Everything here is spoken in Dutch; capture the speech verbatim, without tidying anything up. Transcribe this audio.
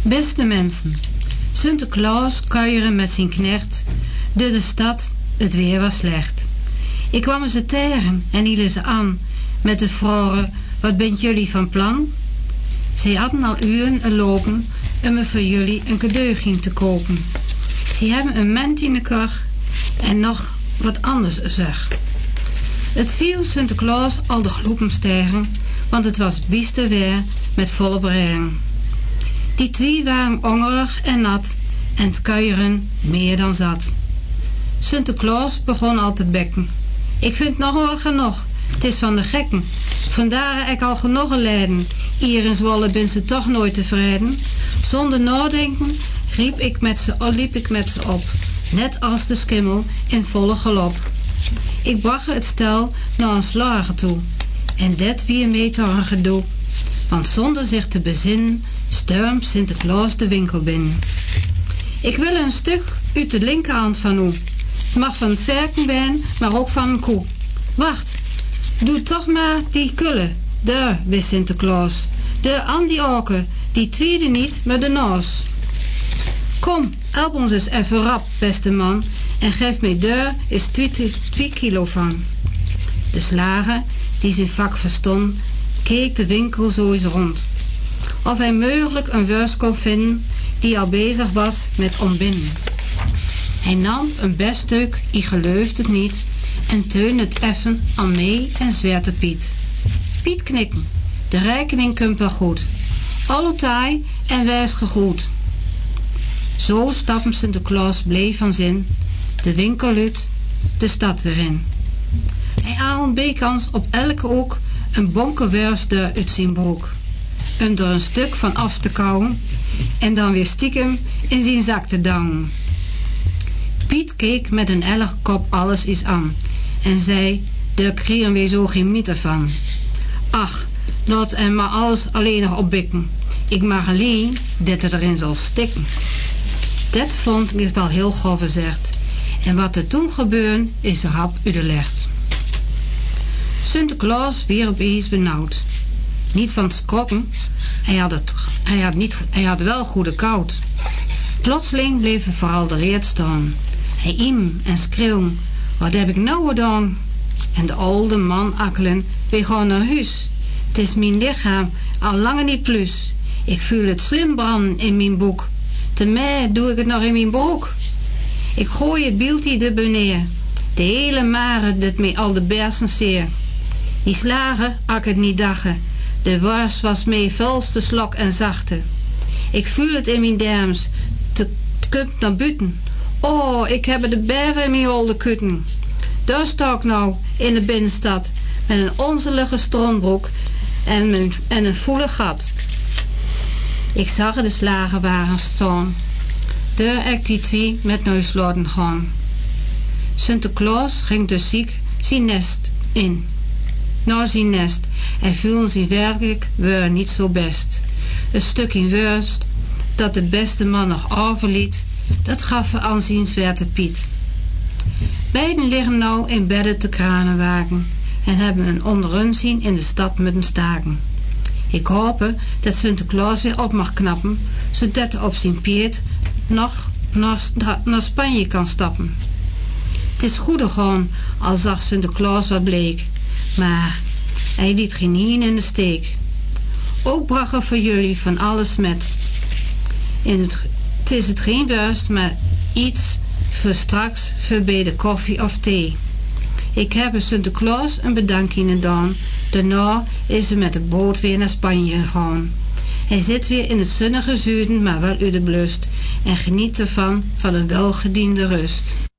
Beste mensen, Sinterklaas kuieren met zijn knecht door de stad, het weer was slecht. Ik kwam ze tegen en hielden ze aan met de vragen, wat bent jullie van plan? Zij hadden al uren lopen om me voor jullie een cadeaugje te kopen. Ze hebben een ment in de kar en nog wat anders zeg. Het viel Sinterklaas al de gloepen tegen, want het was biester weer met volle regen. Die twee waren hongerig en nat en het kuieren meer dan zat. Sinterklaas begon al te bekken. Ik vind nog wel genoeg, het is van de gekken. Vandaar heb ik al genoeg geleden. Hier in Zwolle ben ze toch nooit tevreden. Zonder nadenken riep ik met ze, liep ik met ze op, net als de skimmel in volle galop. Ik bracht het stel naar een slager toe en dat wie mee toch een gedoe. Want zonder zich te bezinnen stormt Sinterklaas de winkel binnen. Ik wil een stuk uit de linkerhand van u. Het mag van het varkenbeen, maar ook van een koe. Wacht, doe toch maar die kulle. Daar, wist Sinterklaas. De aan die oken, die tweede niet, maar de naas. Kom, help ons eens even rap, beste man, en geef mij daar eens twee, twee kilo van. De slager, die zijn vak verstond, keek de winkel zo eens rond. Of hij mogelijk een worst kon vinden die al bezig was met ontbinden. Hij nam een best stuk, hij geloofde het niet, en teunde het effen aan mee en Zwarte Piet. Piet knikken, de rekening komt wel goed. Alle taai en wees gegroet. Zo stappen Sinterklaas bleef van zin, de winkel uit, de stad weer in. Hij haalde bekans op elke hoek een bonke worst uit zijn broek, om er een stuk van af te kauwen en dan weer stiekem in zijn zak te douwen. Piet keek met een ellig kop alles eens aan en zei, daar kregen we zo geen miete van. Ach, laat hem maar alles alleen nog opbikken. Ik mag alleen dat het erin zal stikken. Dat vond ik wel heel gauw gezegd. En wat er toen gebeurde, is rap uitgelegd. Sinterklaas weer opeens benauwd. Niet van het skrokken, hij had, het, hij, had niet, hij had wel goede koud. Plotseling bleef hij veraldereerd staan. Hij iem en schreeuwde, wat heb ik nou gedaan? En de oude man akkelen, begon naar huis. Het is mijn lichaam al lange niet plus. Ik voel het slim branden in mijn boek. Te mij doe ik het nog in mijn broek. Ik gooi het beeldje er beneden. De hele mare dat mij al de bersen zeer. Die slager ak het niet dagen. De worst was mee vuilste slok en zachte. Ik voel het in mijn derms. Het komt naar buiten. Oh, ik heb de bever in mijn holde kutten. Daar sta ik nou in de binnenstad met een onzelige strontbroek en, mijn, en een voele gat. Ik zag de slagerwagen staan. Daar ek die twee met neus laten gaan. Sinterklaas ging dus ziek zijn nest in. Naar zijn nest. Hij voelde zich werkelijk weer niet zo best. Een stukje worst dat de beste man nog overliet, dat gaf hij aan zijn Zwarte Piet. Beiden liggen nou in bedden te kranenwagen en hebben een onderrun zien in de stad met een staken. Ik hoop dat Sinterklaas weer op mag knappen, zodat hij op zijn paard nog naar, naar Spanje kan stappen. Het is goed gegaan, al zag Sinterklaas wat bleek, maar hij liet geen hien in de steek. Ook bracht hij voor jullie van alles met. In het, het is het geen worst, maar iets voor straks voor bij de koffie of thee. Ik heb Sinterklaas een bedankje gedaan. Daarna is hij met de boot weer naar Spanje gegaan. Hij zit weer in het zonnige zuiden, maar wel uit de blust, en geniet ervan van een welgediende rust.